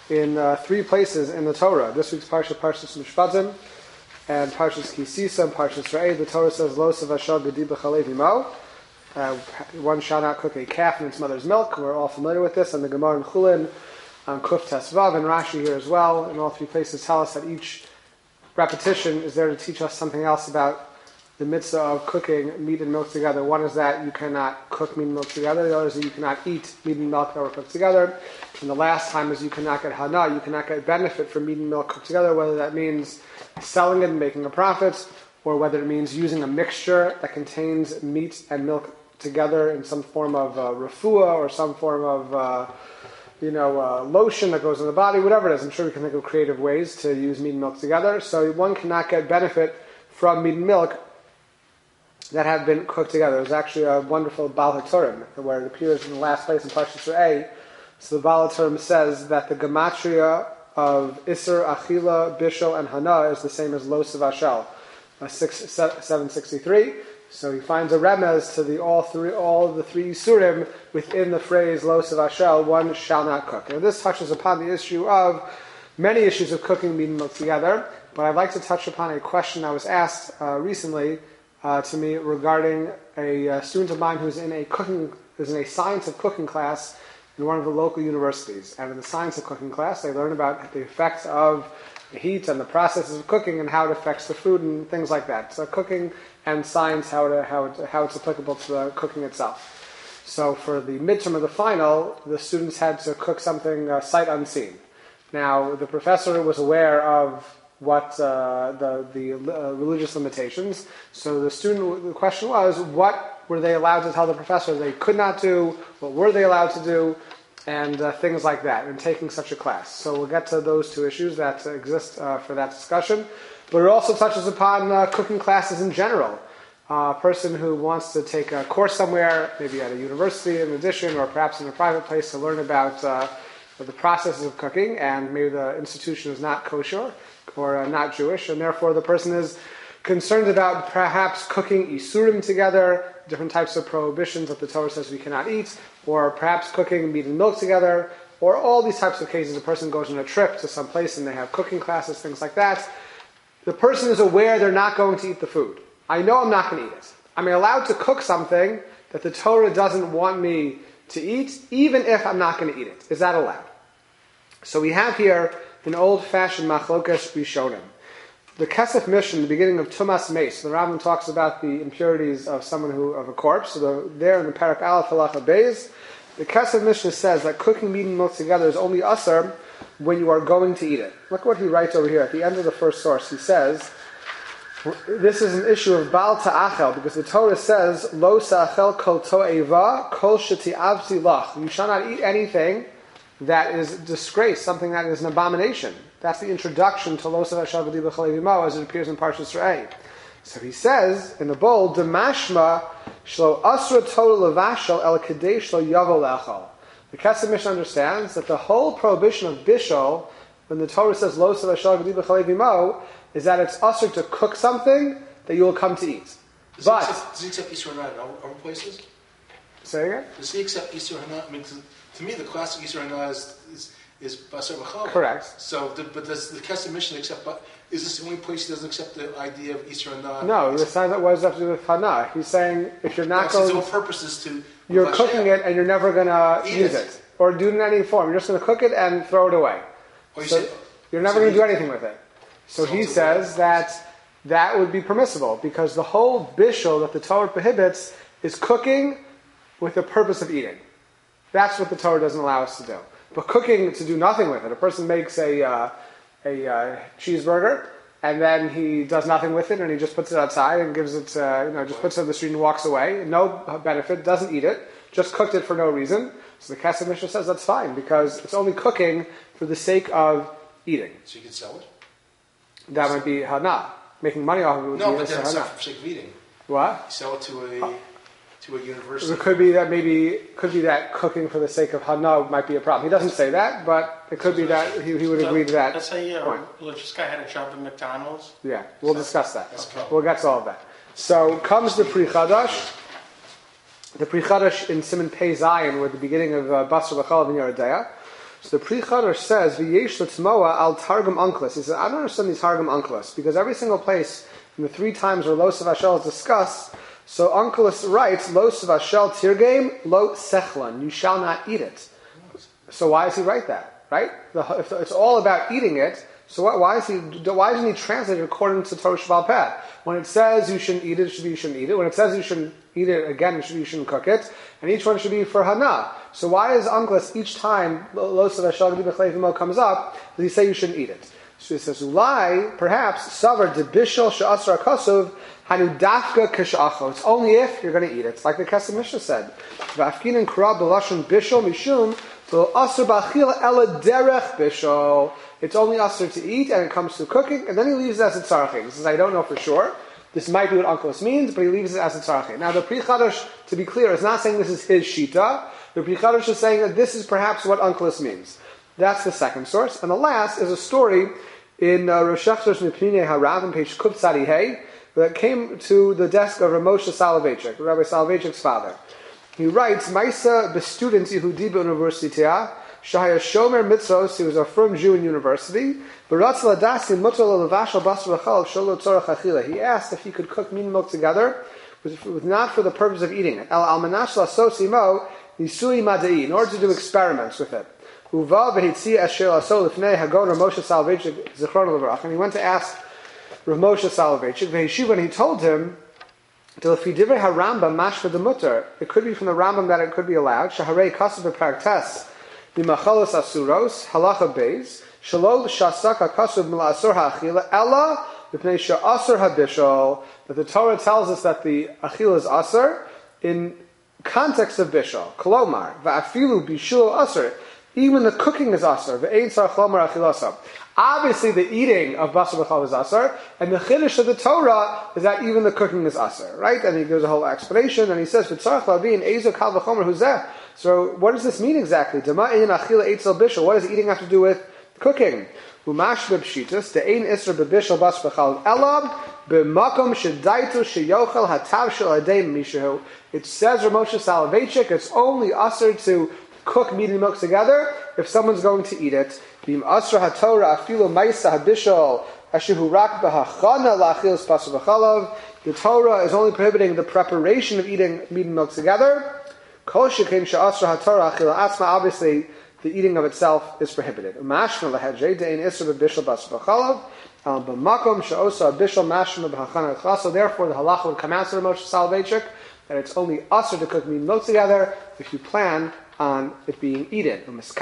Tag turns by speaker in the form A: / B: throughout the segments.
A: in 3 places in the Torah. This week's Parsha, Parshas Mishpatim, and Parshas Kisisa, and Parshas Re'eh. The Torah says, Lo savashal gedi b'chalev imo. One shall not cook a calf in its mother's milk. We're all familiar with this. And the Gemara in Chulin, on Kuf Tesvav, and Rashi here as well, in all 3 places tell us that each repetition is there to teach us something else about the mitzvah of cooking meat and milk together. One is that you cannot cook meat and milk together. The other is that you cannot eat meat and milk that were cooked together. And the last time is you cannot get hana, you cannot get benefit from meat and milk cooked together, whether that means selling it and making a profit, or whether it means using a mixture that contains meat and milk together in some form of refuah or some form of lotion that goes in the body, whatever it is. I'm sure we can think of creative ways to use meat and milk together. So one cannot get benefit from meat and milk that have been cooked together. There's actually a wonderful Baal HaTurim where it appears in the last place in Parshas Re'eh. So the Baal HaTurim says that the gematria of Isser, Achila, Bishul, and Hana is the same as Lo Savashel, 763. So he finds a remez to all the three Isurim within the phrase Lo Savashel, one shall not cook. And this touches upon the issue of many issues of cooking meat and milk together, but I'd like to touch upon a question I was asked recently to me regarding a student of mine who's in a science of cooking class in one of the local universities. And in the science of cooking class, they learn about the effects of the heat and the processes of cooking and how it affects the food and things like that. So cooking and science, how it's applicable to the cooking itself. So for the midterm of the final, the students had to cook something sight unseen. Now, the professor was aware of what the religious limitations. So the question was, what were they allowed to tell the professor they could not do? What were they allowed to do? And things like that in taking such a class. So we'll get to those 2 issues that exist for that discussion. But it also touches upon cooking classes in general. A person who wants to take a course somewhere, maybe at a university in addition, or perhaps in a private place to learn about the processes of cooking, and maybe the institution is not kosher or not Jewish, and therefore the person is concerned about perhaps cooking isurim together, different types of prohibitions that the Torah says we cannot eat, or perhaps cooking meat and milk together, or all these types of cases. A person goes on a trip to some place and they have cooking classes, things like that. The person is aware they're not going to eat the food. I know I'm not going to eat it. I'm allowed to cook something that the Torah doesn't want me to eat, even if I'm not going to eat it. Is that allowed? So we have here an old-fashioned machlokas rishonim. The Kesef Mishnah, the beginning of Tumas Meis, the Rambam talks about the impurities of of a corpse. So there in the Parak Aleph Halacha Beis, the Kesef Mishnah says that cooking meat and milk together is only asur when you are going to eat it. Look what he writes over here at the end of the first source. He says, this is an issue of Baal Ta'achel, because the Torah says, Lo Sa'achel kol to'eva kol sheti'avti lach. You shall not eat anything that is disgrace, something that is an abomination. That's the introduction to Lo Savashel Gedi B'chalev imo as it appears in Parshas Re'eh. So he says in the bold, Demashma shlo asra total levashel el kedei shlo yavo lechol. The Kesef Mishnah understands that the whole prohibition of bishul, when the Torah says Lo Savashel Gedi B'chalev imo, is that it's asr to cook something that you will come to eat.
B: Does he accept Yisur Hana in other places?
A: Say again?
B: Does he accept Yisur Hana? I mean, to me, the classic Yisur Hana is Basar B'chal.
A: Correct.
B: So, but does the Kesef Mishnah accept? But is this the only place he doesn't accept the idea of Yisur Hana?
A: No, the sign that was up to do with Hana. He's saying if you're not
B: going,
A: going,
B: his whole purpose is to
A: you're cooking it and you're never going to use it or do it in any form. You're just going to cook it and throw it away. So you're never going to do anything with it. So he says that would be permissible because the whole bishul that the Torah prohibits is cooking with the purpose of eating. That's what the Torah doesn't allow us to do. But cooking to do nothing with it. A person makes a cheeseburger and then he does nothing with it and he just puts it outside and gives it, just puts it on the street and walks away. No benefit, doesn't eat it, just cooked it for no reason. So the Kesef Mishnah says that's fine because it's only cooking for the sake of eating.
B: So you can sell it?
A: That might be hana. Making money off of it would
B: no,
A: be
B: but then it's
A: hana.
B: not for sake of eating.
A: What?
B: You sell it to a university.
A: It could be that cooking for the sake of hana might be a problem. He doesn't say that, but it could be that he would agree to that.
C: Let's say a religious guy had a job at McDonald's.
A: Yeah, we'll discuss that. Okay. We'll get to all of that. So comes the Pri Chadash. The Pri Chadash in Siman Pei Zayin, with the beginning of Basar B'chalav and Yeridea. So the Pri Chadash says, V'yesh l'tzmoa al Targum Unclus. He says, I don't understand these Targum Unclus, because every single place in the 3 times where Los of Ashel is discussed, so Unclus writes, Los of Ashel tirgem lo sechlan, you shall not eat it. So why does he write that, right? If it's all about eating it, so why doesn't he translate it according to Torah Sheba'al Peh? When it says you shouldn't eat it, it should be you shouldn't eat it. When it says you shouldn't eat it, again, it should be you shouldn't cook it. And each one should be for Hana. So why is Unclus each time Los of Ashel comes up, does he say you shouldn't eat it? So he says, Ulai, perhaps, Savar de Bishel Sha'asar Kasuv, Hanu Dafka Kishacho. It's only if you're going to eat it. It's like the Kesef Mishnah said. V'afkin and Kra B'lashon Bishel Mishum, Asr B'achil Ela Derech Bishel. It's only asr to eat, and it comes to cooking, and then he leaves it as a tzarachin. He says, I don't know for sure. This might be what Unclus means, but he leaves it as a tzarachin. Now, the Pri Chadash, to be clear, is not saying this is his shita. The Pri Chadash is saying that this is perhaps what Unclus means. That's the second source. And the last is a story in Rosh Hashem's Mipnei Harav on page Kuf Tzadi Hey, that came to the desk of Ramosha Soloveitchik, Rabbi Soloveitchik's father. He writes, Maisa b'student Yehudi b'universitia, Shahaya Shomer Mitzvos, he was a firm Jew in university, he asked if he could cook meat and milk together, with not for the purpose of eating it. In order to do experiments with it. And he went to ask Rav Moshe Soloveitchik, and he told him, it could be from the Rambam that it could be allowed. Shaharei Kasav Paraktes. Mimachalos asuros halacha beis shalol shasaka kasuv milasur ha'achila ella b'pnei she'asur habishol. That the Torah tells us that the achila is asur in context of bishol. Kolomar va'afilu bishul asur. Even the cooking is asur. Ve'ein sarach lomar achilasa. Obviously, the eating of basar b'chal is asur, and the chiddush of the Torah is that even the cooking is asur, right? And he gives a whole explanation, and he says, "V'tzarach lavin ezo kal v'chomer huzeh." So, what does this mean exactly? Dama ein achila eitzel bishul. What does eating have to do with cooking? Umash b'pshitus de'ein isra b'bishul basar b'chal elam b'makom shedaitu sheyochel hatav shel adei mishahu. It says Rav Moshe Soloveitchik, it's only asur to cook meat and milk together if someone's going to eat it. The Torah is only prohibiting the preparation of eating meat and milk together. Obviously, the eating of itself is prohibited. So therefore, the halacha would come out to the Moshe Soloveitchik that it's only usher to cook meat and milk together if you plan on it being eaten. And if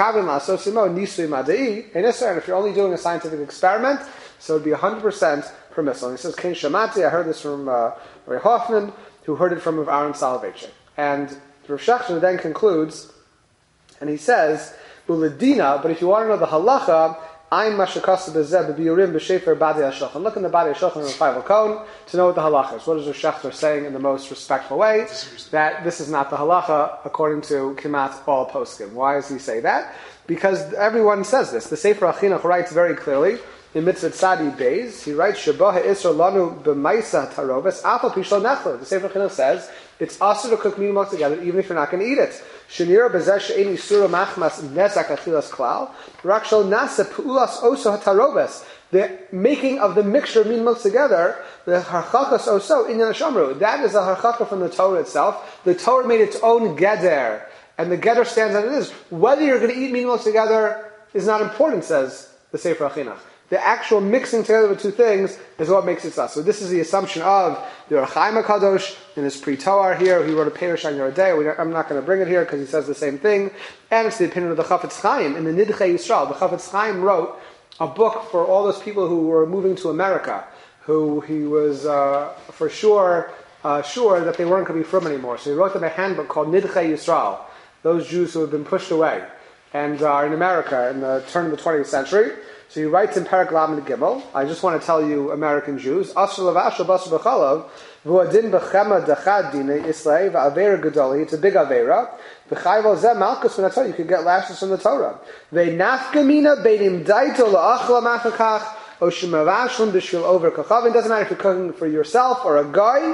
A: you're only doing a scientific experiment, so it would be 100% permissible. And he says, Ken Shamati, I heard this from Ray Hoffman, who heard it from Rav Aaron Soloveitchik. And Rav Shachar then concludes, and he says, Uladina, but if you want to know the halacha, I'm Mashakasa Bezeb Biurim B'Shefer Badi HaShulchan. Look in the Badi HaShulchan of Five Kol to know what the halacha is. What is Rav Shachar saying in the most respectful way? That this is not the halacha according to Kimat all poskim. Why does he say that? Because everyone says this. The Sefer HaChinuch writes very clearly in Mitzvah Tzadi Beis. He writes Shabah Ha'isra Lanu B'Maisa Taroves Afal Pishlo Nechlo. The Sefer HaChinuch says it's also to cook meat and milk together even if you're not going to eat it. Shenira bezesh she'eni sura machmas nezak achilas klal. Rakshal nasa pu'ulas oso hatarobes. The making of the mixture of meat and milk together, the harchakas oso inyan shamru. That is a harchaka from the Torah itself. The Torah made its own geder, and the geder stands as it is. Whether you're going to eat meat and milk together is not important, says the Sefer HaChinuch. The actual mixing together of the two things is what makes it sus. So this is the assumption of the Ohr HaChaim HaKadosh in his Pre-Toar here. He wrote a Perush on Yerodei. I'm not going to bring it here because he says the same thing. And it's the opinion of the Chafetz Chaim in the Nidchei Yisrael. The Chafetz Chaim wrote a book for all those people who were moving to America, who he was for sure that they weren't going to be from anymore. So he wrote them a handbook called Nidchei Yisrael, those Jews who have been pushed away and are in America in the turn of the 20th century. So he writes in Perek Lamed Gimel, I just want to tell you, American Jews, Asher Lavashal Basar B'chalav, V'adin B'chema Dachad Dine Islay V'avera Gedoli, it's a big Avera, V'chayval Zeh Malchus V'natol, you could get lashes from the Torah. V'nafkamina Beinim Daito La'achla Machakach, O Shemavashlim B'shul Over Kachav, it doesn't matter if you're cooking for yourself or a guy,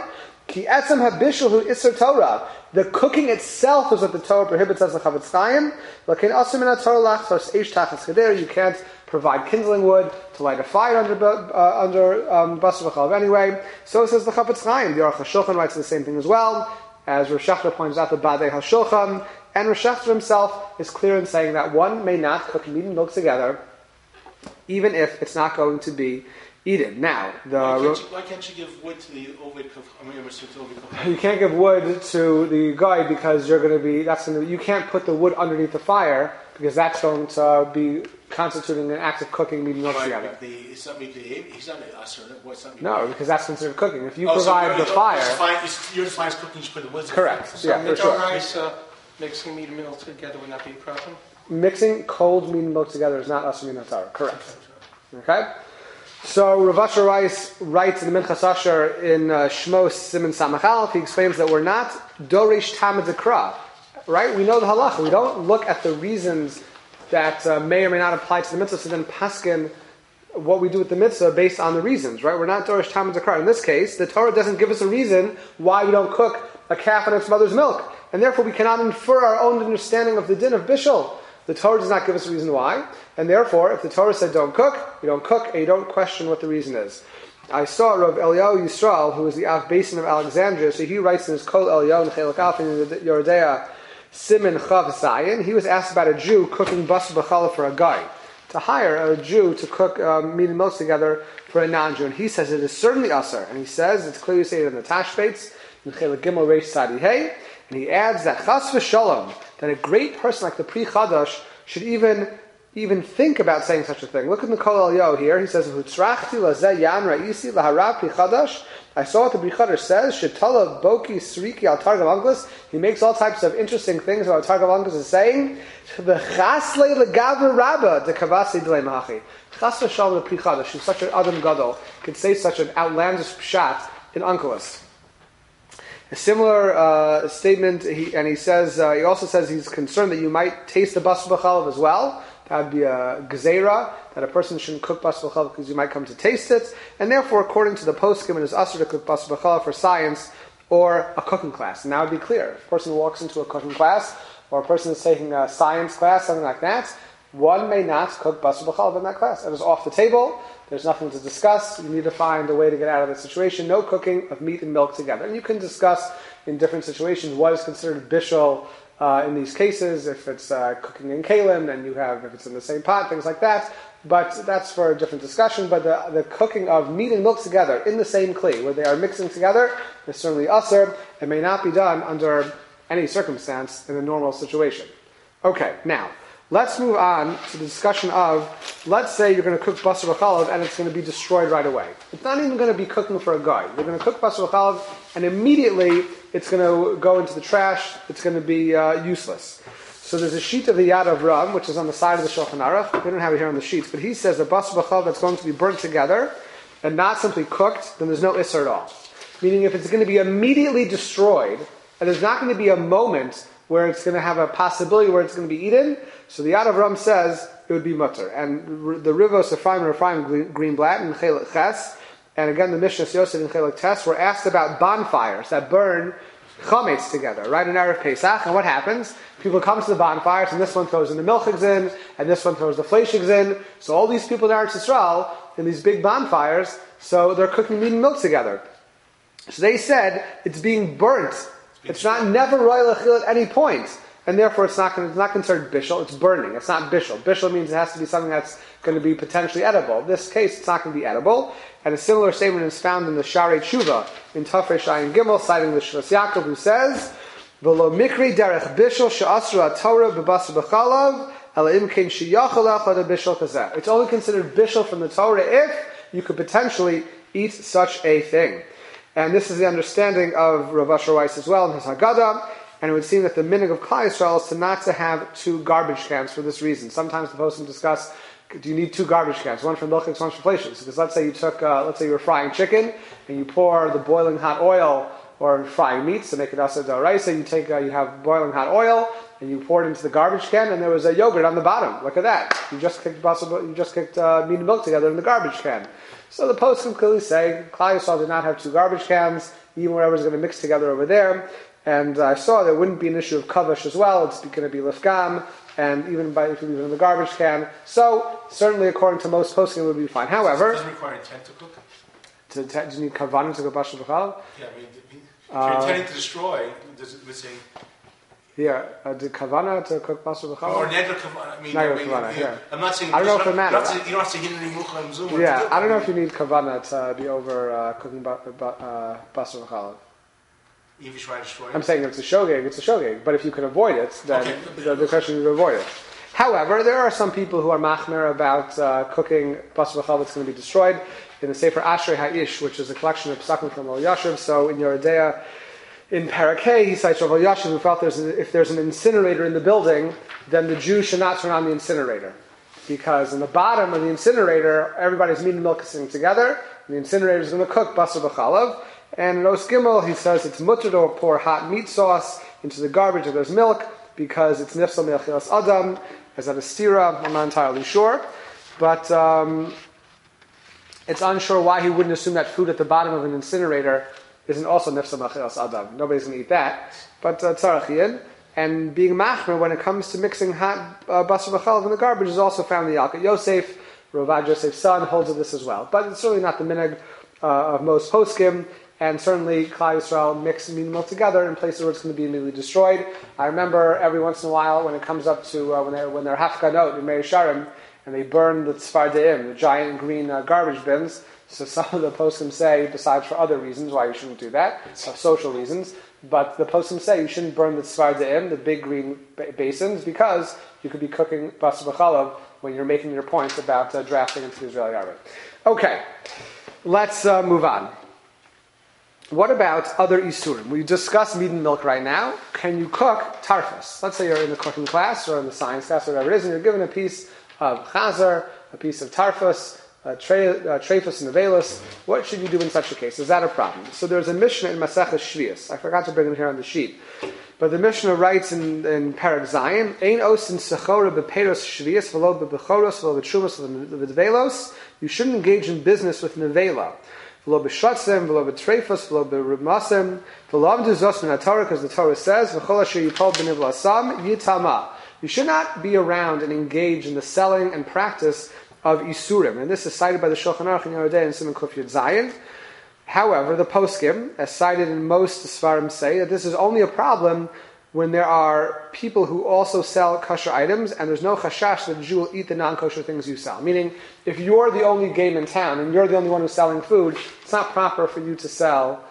A: Ki etzem habishul hu iser Torah. The cooking itself is what the Torah prohibits as the Chavetz Chaim. Lakin asur min haTorah lachtos eish tachas cheder. You can't provide kindling wood to light a fire under basar b'chalav anyway. So says the Chavetz Chaim. The Aruch HaShulchan writes the same thing as well. As Rosh Hashanah points out, the Badei HaShulchan. And Rosh Hashanah himself is clear in saying that one may not cook meat and milk together, even if it's not going to be eaten. Now,
B: why can't you give wood to the Ovid?
A: You can't give wood to the guy because you can't put the wood underneath the fire because that's going to be constituting an act of cooking meat and milk together.
B: He's not
A: No, because that's considered cooking. If you provide the fire,
B: you're defining as cooking. You put the wood.
A: Correct.
C: So
A: yeah, for sure.
C: rice, mixing meat and milk together would not be a problem.
A: Mixing cold meat and milk together is not asur min haTorah. Correct. Okay. So Rav Asher writes in the Minchas Asher in Shmos Siman Samach Aleph, he explains that we're not Dorish Tamid Dekra, right? We know the halacha. We don't look at the reasons that may or may not apply to the mitzvah, so then paskin what we do with the mitzvah based on the reasons, right? We're not Dorish Tamid Dekra. In this case, the Torah doesn't give us a reason why we don't cook a calf in its mother's milk, and therefore we cannot infer our own understanding of the din of bishul. The Torah does not give us a reason why, and therefore, if the Torah said don't cook, you don't cook, and you don't question what the reason is. I saw Rav Eliyahu Yisrael, who is the Av Basin of Alexandria, so he writes in his Kol Eliyahu and Chelak Alf in Yoredea Simin Chav Zayin. He was asked about a Jew cooking basar b'chalav for a guy, to hire a Jew to cook meat and milk together for a non-Jew, and he says it is certainly asur, and he says it's clearly stated in the Tashbates in Chelak Gimel Reish Sadi Hey, and he adds that chas v'shalom, that a great person like the Pri Chadash should even think about saying such a thing. Look at the Kol Eliyahu here. He says, "Hutzrachti lazeh yan ra'isi laharav Pri Chadash." I saw what the Pri Chadash says. Shetala boki sriki al Targum Anglis. He makes all types of interesting things about what Targum Anglis is saying. V'chaslei legaver rabba de kavasi d'lei mahachi. Chas v'shalom the Pri Chadash, who's such an Adam Gadol, could say such an outlandish pshat in Onkelos. A similar statement, he also says he's concerned that you might taste the basar b'chalav as well. That would be a gezerah, that a person shouldn't cook basar b'chalav because you might come to taste it. And therefore, according to the poskim, it is asur to cook basar b'chalav for science or a cooking class. And that would be clear. If a person walks into a cooking class, or a person is taking a science class, something like that, one may not cook basar b'chalav in that class. It is off the table. There's nothing to discuss. You need to find a way to get out of the situation. No cooking of meat and milk together. And you can discuss in different situations what is considered bishul in these cases. If it's cooking in kalim, then if it's in the same pot, things like that. But that's for a different discussion. But the cooking of meat and milk together in the same kli, where they are mixing together, is certainly asur. It may not be done under any circumstance in a normal situation. Okay, now, let's move on to the discussion of, let's say you're going to cook basar b'chalav and it's going to be destroyed right away. It's not even going to be cooking for a guy. You're going to cook basar b'chalav and immediately it's going to go into the trash. It's going to be useless. So there's a sheet of the Yad of Ram, which is on the side of the Shulchan Aruch. We don't have it here on the sheets, but he says that basar b'chalav that's going to be burnt together and not simply cooked, then there's no isser at all. Meaning if it's going to be immediately destroyed and there's not going to be a moment where it's going to have a possibility where it's going to be eaten, so the Yad of Ram says it would be mutter. And the Rivos Ephraim and Ephraim Greenblatt in Chelak Ches, and again the Mishnah Yosef in Chelak Tes, were asked about bonfires that burn chametz together, right, in Erev Pesach. And what happens? People come to the bonfires, and this one throws in the milchigs in, and this one throws the fleishigs in. So all these people in Eretz Yisrael, in these big bonfires, so they're cooking meat and milk together. So they said it's being burnt. It's not never royal achil at any point. And therefore it's not considered bishul, it's burning. It's not bishul. Bishul means it has to be something that's going to be potentially edible. In this case, it's not going to be edible. And a similar statement is found in the Sharei Tshuva, in Tafrei Shayin Gimel, citing the Shvas Yaakov, who says, V'lo mikri derech bishul she'asra Torah b'basar b'chalav, ela im kein sheyachal echad bishul kazeh. It's only considered bishul from the Torah if you could potentially eat such a thing. And this is the understanding of Rav Asher Weiss as well in his Haggadah. And it would seem that the minhag of Klal Yisrael is to not to have two garbage cans for this reason. Sometimes the poskim discuss, do you need two garbage cans? One for milchigs, one for fleishigs. Because let's say you were frying chicken, and you pour the boiling hot oil, or frying meats to make it asur d'oraisa. You have boiling hot oil, and you pour it into the garbage can, and there was a yogurt on the bottom. Look at that. You just kicked meat and milk together in the garbage can. So the poskim clearly say, Klal Yisrael did not have two garbage cans. even whatever's going to mix together over there. And I saw there wouldn't be an issue of kavash as well. It's going to be lifgam, and even if you leave it in the garbage can. So certainly, according to most posting, it would be fine. However,
B: it doesn't require intent to cook.
A: Do you need kavanah to go bashal b'chalav?
B: Yeah, I mean, if you're intending to destroy, does it say?
A: Yeah, the kavanah to cook bashal b'chalav?
B: Or negra kavanah. I'm not saying.
A: I don't know if it matters.
B: You don't have to hit any mucha and zoom.
A: Yeah, I don't know if you need kavanah to be over cooking bashal b'chalav.
B: If you try to destroy it?
A: I'm saying it's a shogeg, it's a shogeg. But if you can avoid it, then the question is to avoid it. However, there are some people who are machmer about cooking bashal b'chalav that's going to be destroyed. In the Sefer Ashrei Ha'ish, which is a collection of psakim from Rav Elyashiv, so in Yoreh Deah, in Parakeh, he cites Rav Elyashiv who felt if there's an incinerator in the building, then the Jew should not turn on the incinerator. Because in the bottom of the incinerator, everybody's meat and milk is sitting together, and the incinerator is going to cook bashal b'chalav. And in Os Gimel, he says it's mutter to pour hot meat sauce into the garbage if there's milk, because it's nifsal me'achilas adam. Is that a stira? I'm not entirely sure. But it's unsure why he wouldn't assume that food at the bottom of an incinerator isn't also nifsal me'achilas adam. Nobody's going to eat that. But tzarach. And being machmer when it comes to mixing hot bashal b'chalav in the garbage is also found in the Yalkut Yosef. Ravad Yosef's son holds of this as well. But it's certainly not the minhag of most poskim. And certainly, Klal Yisrael mix meat and milk together in places where it's going to be immediately destroyed. I remember every once in a while when it comes up to when they're hafganot in Meir Sharim and they burn the tzfardeim, the giant green garbage bins. So some of the poskim say, besides for other reasons why you shouldn't do that, social reasons, but the poskim say you shouldn't burn the tzfardeim, the big green basins, because you could be cooking bashal b'chalav when you're making your points about drafting into the Israeli army. Okay, let's move on. What about other isurim? We discussed meat and milk right now. Can you cook tarfus? Let's say you're in the cooking class or in the science class or whatever it is, and you're given a piece of chazer, a piece of tarfus, treifus and nevelus. What should you do in such a case? Is that a problem? So there's a Mishnah in Maseches Shvius. I forgot to bring it here on the sheet. But the Mishnah writes in Perek Zayin, Ein osin sechora bepeiros shvius v'lo bebechoros v'lo betrumas v'lo bevelos. You shouldn't engage in business with nevela. V'lo b'shatzim, v'lo b'treifos, v'lo b'ribmasim, v'lo amdu zos min HaTorah, because the Torah says, v'chol asher yipol b'niv l'asam, yitama. You should not be around and engage in the selling and practice of isurim. And this is cited by the Shulchan Aruch in Yoreh Deah and Siman Kuf Yud Zayin. However, the poskim, as cited in most Sfarim, say that this is only a problem when there are people who also sell kosher items, and there's no chashash that the Jew will eat the non-kosher things you sell. Meaning, if you're the only game in town and you're the only one who's selling food, it's not proper for you to sell,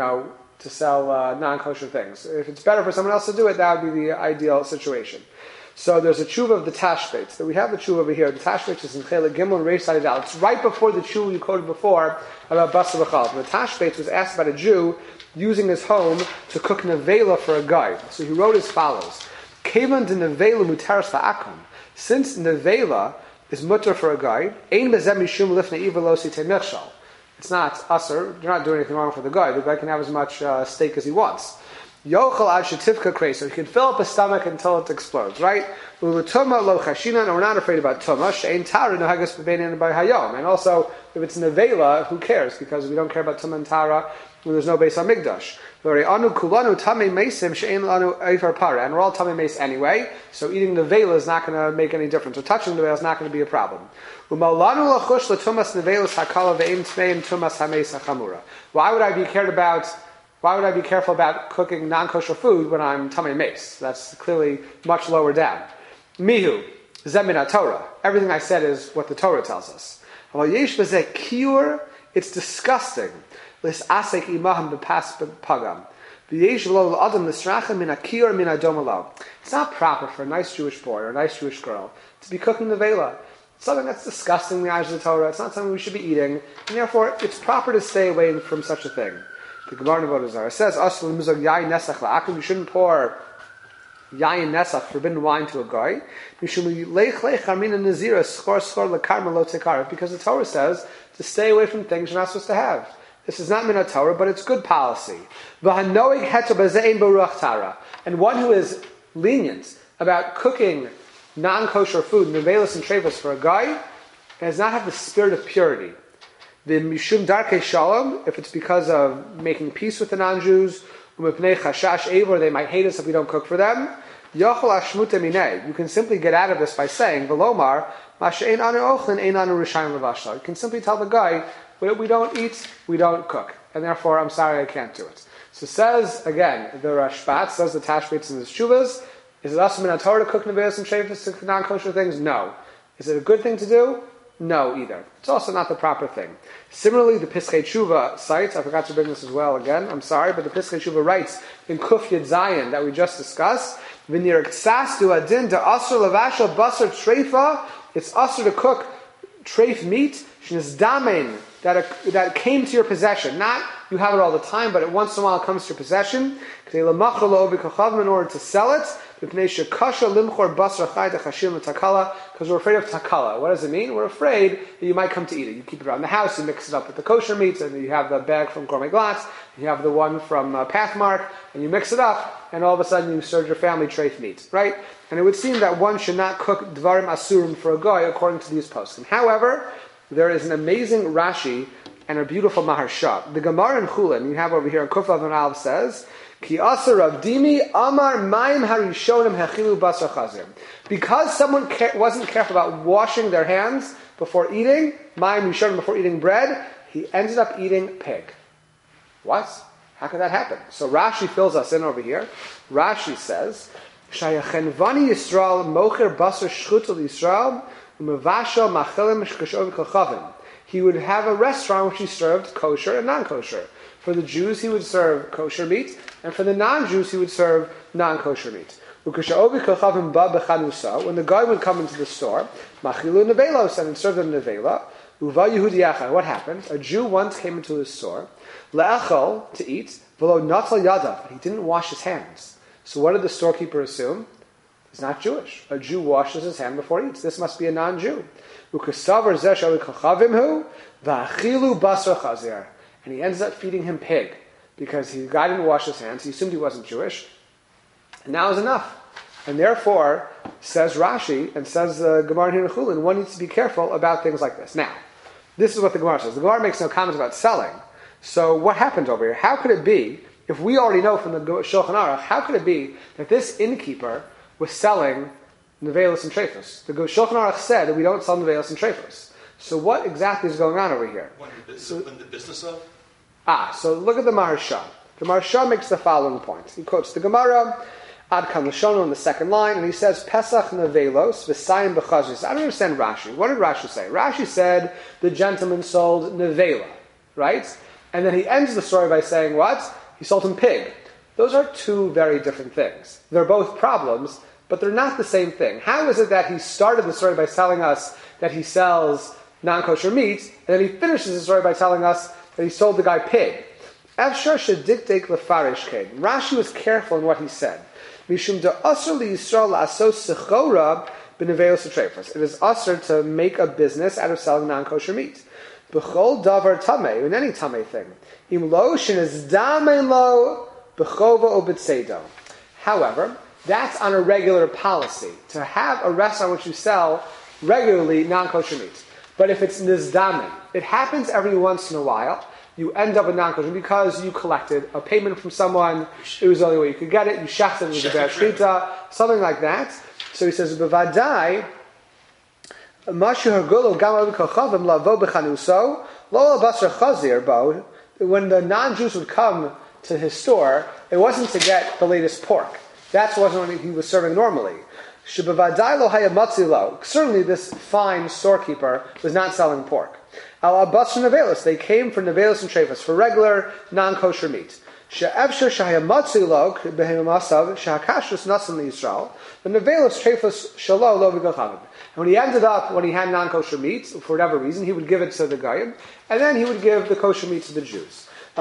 A: non-kosher things. If it's better for someone else to do it, that would be the ideal situation. So there's a tshuva of the Tashbetz. We have the tshuva over here. The Tashbetz is in Chelik Gimel and Reish Side Al. It's right before the tshuva you quoted before about bashal b'chalav. The Tashbetz was asked about a Jew using his home to cook nevela for a guy. So he wrote as follows: Kevan de nevela mutaras la'akum. Since nevela is mutter for a guy, ein bezem mishum lifnei iver lo sitei michshal. It's not usher. You're not doing anything wrong for the guy. The guy can have as much steak as he wants. Yochel ad shetivka kreis. He can fill up his stomach until it explodes, right? U'letuma lo chashina, and we're not afraid about tuma. She'ein tara no hagas b'beinin by hayom. And also, if it's nevela, who cares? Because we don't care about tuma and tara when there's no base on mikdash. Anu kulanu tamei meisim she'ein lanu eifar para. And we're all tamei meis anyway, so eating nevela is not going to make any difference. So touching nevela is not going to be a problem. U'maulanu lachush letumas nevelas hakala ve'im tmeim tumas hameis hachamura. Why would I be careful about cooking non-kosher food when I'm tamei meis? That's clearly much lower down. Mihu, zemin Torah. Everything I said is what the Torah tells us. It's disgusting. It's not proper for a nice Jewish boy or a nice Jewish girl to be cooking nevela. It's something that's disgusting in the eyes of the Torah. It's not something we should be eating, and therefore it's proper to stay away from such a thing. The Gemara in Avodah Zarah says, you shouldn't pour yayin nesach, forbidden wine, to a guy, because the Torah says to stay away from things you're not supposed to have. This is not min Torah, but it's good policy. And one who is lenient about cooking non-kosher food, nevelis and treifos, for a guy, does not have the spirit of purity. The mishum darkei shalom, if it's because of making peace with the non-Jews, umepnei chashash evor, they might hate us if we don't cook for them. Yochel hashmute minei, you can simply get out of this by saying, Velomar, mashe'ein anu ochlin, ein anu rishayim levashla. You can simply tell the guy, we don't eat, we don't cook, and therefore I'm sorry I can't do it. So says, again, the Rashbat, says the Tashbetz in his Shuvas, is it also min Torah to cook neveos and shefus to non-kosher things? No. Is it a good thing to do? No, either. It's also not the proper thing. Similarly, the Piskei Tshuva cites, I forgot to bring this as well again, I'm sorry, but the Piskei Tshuva writes in Kuf Yud Zayin that we just discussed, V'nir ksas du adin da asr levashal basar treifa, it's asr to cook treif meat, shnis damen, that came to your possession. Not you have it all the time, but once in a while it comes to your possession. In order to sell it, because we're afraid of takala. What does it mean? We're afraid that you might come to eat it. You keep it around the house, you mix it up with the kosher meats, and you have the bag from Gourmet Glass, you have the one from Pathmark, and you mix it up, and all of a sudden you serve your family treif meat, right? And it would seem that one should not cook dvarim asurim for a goy according to these poskim. However, there is an amazing Rashi and a beautiful Maharsha. The Gemara in Chulin, you have over here, Kufav and Alv says, Ki asar Rav Dimi Amar Mayim Harishonim Hechilu Basar Chazir. Because someone wasn't careful about washing their hands before eating, Mayim Rishonim before eating bread, he ended up eating pig. What? How could that happen? So Rashi fills us in over here. Rashi says, Shayachenvani Yisrael Mocher Basar Shchutel Yisrael Umavasha Machelim Shkashov Kachavim. He would have a restaurant which he served kosher and non-kosher. For the Jews, he would serve kosher meat, and for the non-Jews, he would serve non-kosher meat. When the guy would come into the store, machilu nevelos, and serve them nevela, uva Yehudiyacha. What happened? A Jew once came into his store, le'echol, to eat, v'lo natal yadav, but he didn't wash his hands. So what did the storekeeper assume? He's not Jewish. A Jew washes his hand before he eats. This must be a non-Jew. And he ends up feeding him pig because the guy didn't wash his hands. He assumed he wasn't Jewish. And now is enough. And therefore, says Rashi and says the Gemara here in Chulin, one needs to be careful about things like this. Now, this is what the Gemara says. The Gemara makes no comment about selling. So what happened over here? How could it be, if we already know from the Shulchan Aruch, how could it be that this innkeeper was selling nevelos and treifos? The Shulchan Aruch said that we don't sell nevelos and treifos. So what exactly is going on over here?
B: When the business of?
A: So look at the Maharsha. The Maharsha makes the following point. He quotes the Gemara, Ad Kan Lashono in the second line, and he says, Pesach nevelos v'sayim b'chazis. I don't understand Rashi. What did Rashi say? Rashi said the gentleman sold nevela, right? And then he ends the story by saying what? He sold him pig. Those are two very different things. They're both problems, but they're not the same thing. How is it that he started the story by telling us that he sells non-kosher meat, and then he finishes the story by telling us that he sold the guy pig? Efshar shediktek lefarish kain. Rashi was careful in what he said. Mishum de asr li Yisrael la'asos sechora b'neveos u'treifos. It is asr to make a business out of selling non-kosher meat. B'chol davar tamei, in any tamei thing. Im lo shenez damen lo b'chova o b'tsedo. However, that's on a regular policy, to have a restaurant which you sell regularly non-kosher meat. But if it's nizdamin, it happens every once in a while, you end up with non-kosher because you collected a payment from someone, it was the only way you could get it, you shechted it with a bad shchita, something like that. So he says, b'vadai, when the non-Jews would come to his store, it wasn't to get the latest pork. That wasn't what he was serving normally. Certainly this fine storekeeper was not selling pork. They came for nevelos and treifos, for regular non-kosher meat. And when he ended up, when he had non-kosher meat, for whatever reason, he would give it to the Goyim, and then he would give the kosher meat to the Jews. It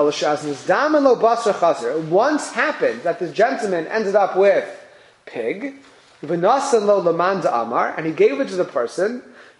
A: once happened that the gentleman ended up with pig, and he gave it to the person,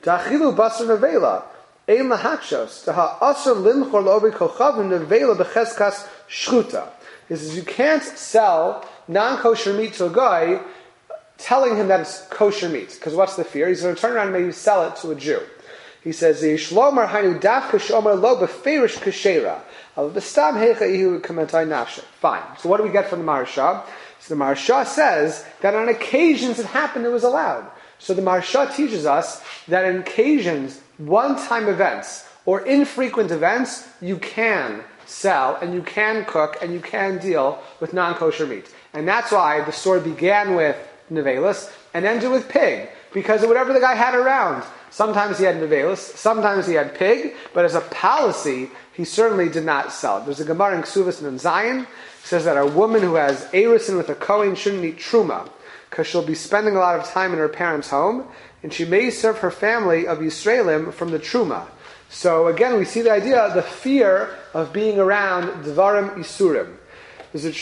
A: he says, you can't sell non-kosher meat to a guy telling him that it's kosher meat, because what's the fear? He's going to turn around and maybe sell it to a Jew. He says, "Shlomar hainu dafka shomer lo beferish kashera, al bestam hecha ihu kamantai nafshe." Fine. So what do we get from the Maharsha? So the Maharsha says that on occasions it happened, it was allowed. So the Maharsha teaches us that on occasions, one-time events or infrequent events, you can sell and you can cook and you can deal with non-kosher meat. And that's why the story began with nevelis and ended with pig, because of whatever the guy had around. Sometimes he had nevelis, sometimes he had pig, but as a policy, he certainly did not sell it. There's a Gemara in Ksuvas and in Zion, says that a woman who has erusin with a Kohen shouldn't eat truma, because she'll be spending a lot of time in her parents' home, and she may serve her family of Yisraelim from the truma. So again, we see the idea, the fear of being around Dvarim Isurim. There's a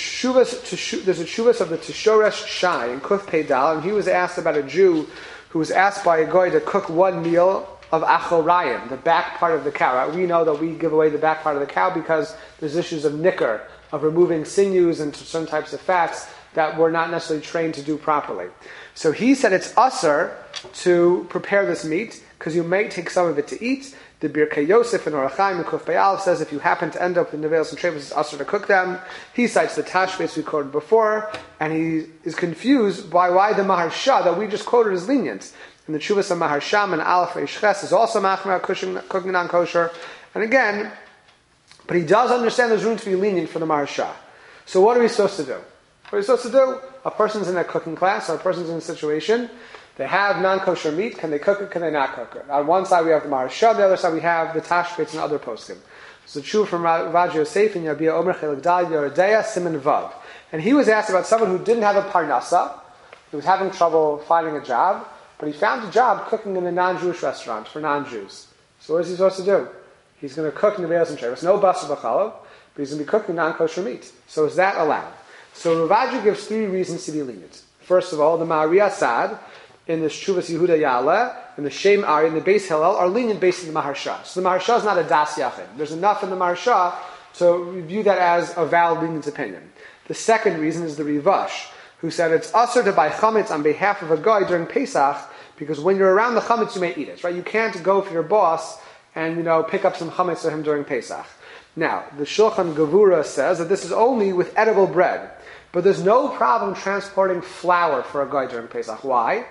A: shuvas of the Tishoresh Shai in Kuf Peidal, and he was asked about a Jew who was asked by a guy to cook one meal of Achorayim, the back part of the cow. Right? We know that we give away the back part of the cow because there's issues of nicker, of removing sinews and certain types of fats that we're not necessarily trained to do properly. So he said it's usher to prepare this meat, because you may take some of it to eat. The Birkei Yosef and Orach Chaim and Kuf Be'al says if you happen to end up with nevelos and treifos, it's usher to cook them. He cites the Tashbetz we quoted before, and he is confused by why the Maharsha that we just quoted is lenient. And the Chuvas of Maharsham and Aleph Reish Ches is also machmer cooking non-kosher. And again, but he does understand there's room to be lenient for the Maharsha. So what are we supposed to do? What are we supposed to do? A person's in a cooking class, or a person's in a situation, they have non-kosher meat, can they cook it, can they not cook it? On one side we have the Maharsha, on the other side we have the Tashbetz and other poskim. So the Tshuva from Rav Yosef and Yabia Omer Chelik Dal Yoredeya Siman Vav. And he was asked about someone who didn't have a parnasa, he was having trouble finding a job, but he found a job cooking in a non-Jewish restaurant for non-Jews. So what is he supposed to do? He's going to cook nevelos and treifos, no basar b'chalav, but he's going to be cooking non-kosher meat. So is that allowed? So Ravaji gives three reasons to be lenient. First of all, the Ma'ari Asad, in the Shuvas Yehuda Ya'aleh, and the Shem Ari, and the Beis Hillel are lenient based on the Maharsha. So the Maharsha is not a Das Yachid. There's enough in the Maharsha to view that as a valid lenient opinion. The second reason is the Rivash, who said it's usher to buy chametz on behalf of a guy during Pesach, because when you're around the chametz, you may eat it. Right? You can't go for your boss and pick up some chametz for him during Pesach. Now, the Shulchan Gevura says that this is only with edible bread, but there's no problem transporting flour for a guy during Pesach. Why?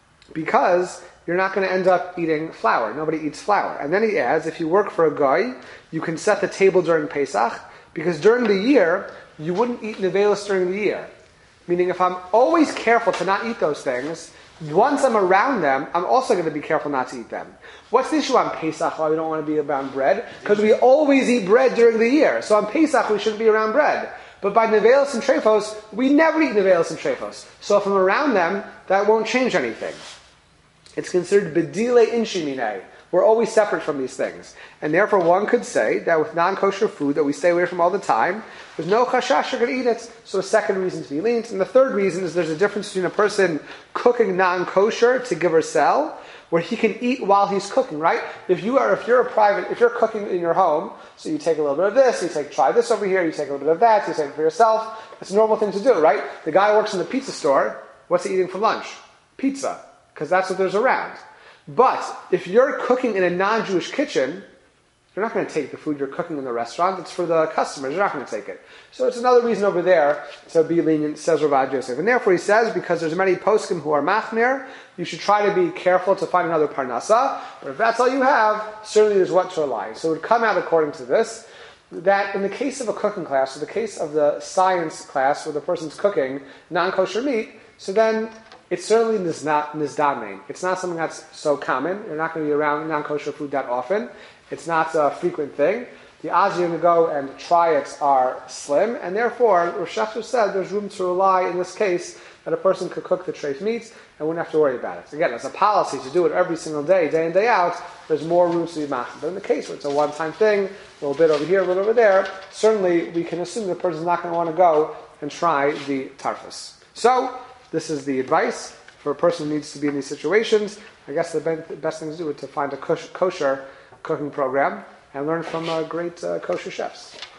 A: Because you're not going to end up eating flour. Nobody eats flour. And then he adds, if you work for a guy, you can set the table during Pesach, because during the year, you wouldn't eat nevelos during the year. Meaning, if I'm always careful to not eat those things, once I'm around them, I'm also going to be careful not to eat them. What's the issue on Pesach why we don't want to be around bread? Because we always eat bread during the year. So on Pesach, we shouldn't be around bread. But by nevelos and treifos, we never eat nevelos and treifos. So if I'm around them, that won't change anything. It's considered bedile inshimine. We're always separate from these things. And therefore one could say that with non-kosher food that we stay away from all the time, there's no chashash you're going to eat it. So a second reason to be lenient. And the third reason is there's a difference between a person cooking non-kosher to give or sell, where he can eat while he's cooking, right? If you're cooking in your home, so you take a little bit of this, try this over here, you take a little bit of that, you take it for yourself. It's a normal thing to do, right? The guy works in the pizza store, what's he eating for lunch? Pizza. Because that's what there's around. But if you're cooking in a non-Jewish kitchen, you're not going to take the food you're cooking in the restaurant. It's for the customers. You're not going to take it. So it's another reason over there to be lenient, says Rav Yosef. And therefore he says, because there's many poskim who are machmir, you should try to be careful to find another parnasa. But if that's all you have, certainly there's what to rely. So it would come out according to this, that in the case of a cooking class, or the case of the science class where the person's cooking non-kosher meat, so then it's certainly nizdamein. It's not something that's so common. You're not going to be around non-kosher food that often. It's not a frequent thing. The odds you're going to go and try it are slim, and therefore, Rosh Hashanah said there's room to rely in this case that a person could cook the treif meats and wouldn't have to worry about it. Again, as a policy to do it every single day, day in, day out, there's more room to be machmir. But in the case where it's a one-time thing, a little bit over here, a little over there, certainly we can assume the person's not going to want to go and try the tarfus. So, this is the advice for a person who needs to be in these situations. I guess the best thing to do is to find a kosher cooking program and learn from great kosher chefs.